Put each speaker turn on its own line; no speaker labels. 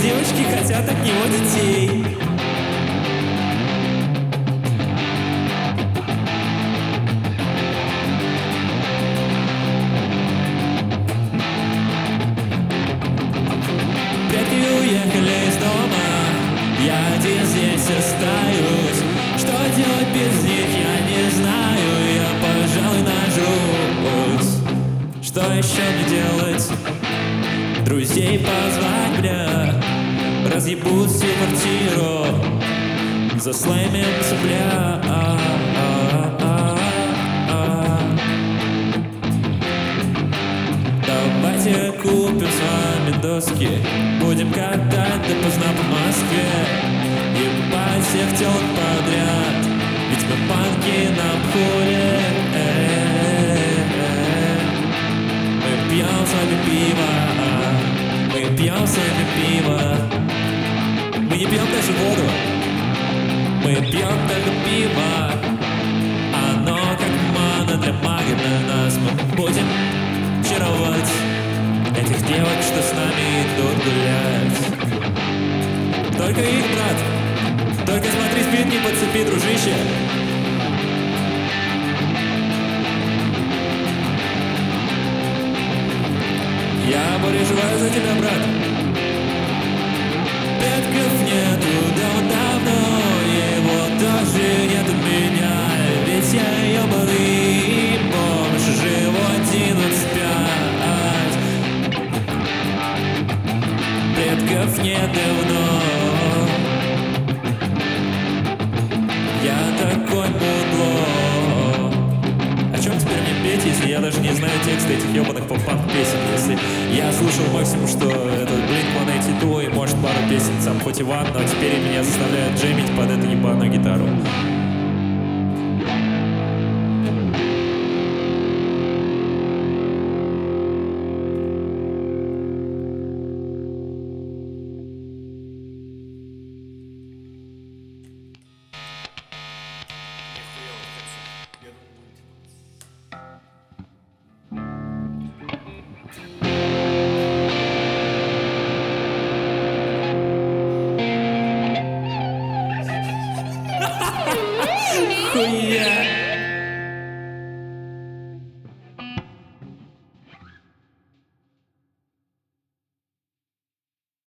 девочки хотят от него детей. Предки уехали из дома, я один здесь остаюсь. Что делать без них, я не знаю, я, пожалуй, нажрусь. Что еще мне делать? Друзей позвать, бля, разъебут всю квартиру, заслаймем цепля. Давайте купим с вами доски, будем катать допоздна по Москве, ебать всех телок подряд, ведь мы панки на входе. Мы пьем с вами пиво, мы пьем с вами пиво. Мы не пьем даже воду, мы пьем только пиво. Оно как мана для мага на нас. Мы будем чаровать этих девок, что с нами идут гулять. Только их, брат, только смотри, спид не подцепи, дружище. Я переживаю за тебя, брат. Предков нету давно, его тоже нет у меня. Ведь я ёбаный бомж, живу 11-5. Предков нет давно. Я такой мудло. О чем теперь мне петь, если я даже не знаю текста этих ебаных поп-панк песен? Если я слушал максимум, что это Blink-182 и может пару песен сам хоть Иван, но теперь меня заставляют джемить под эту ебаную гитару. Хуя!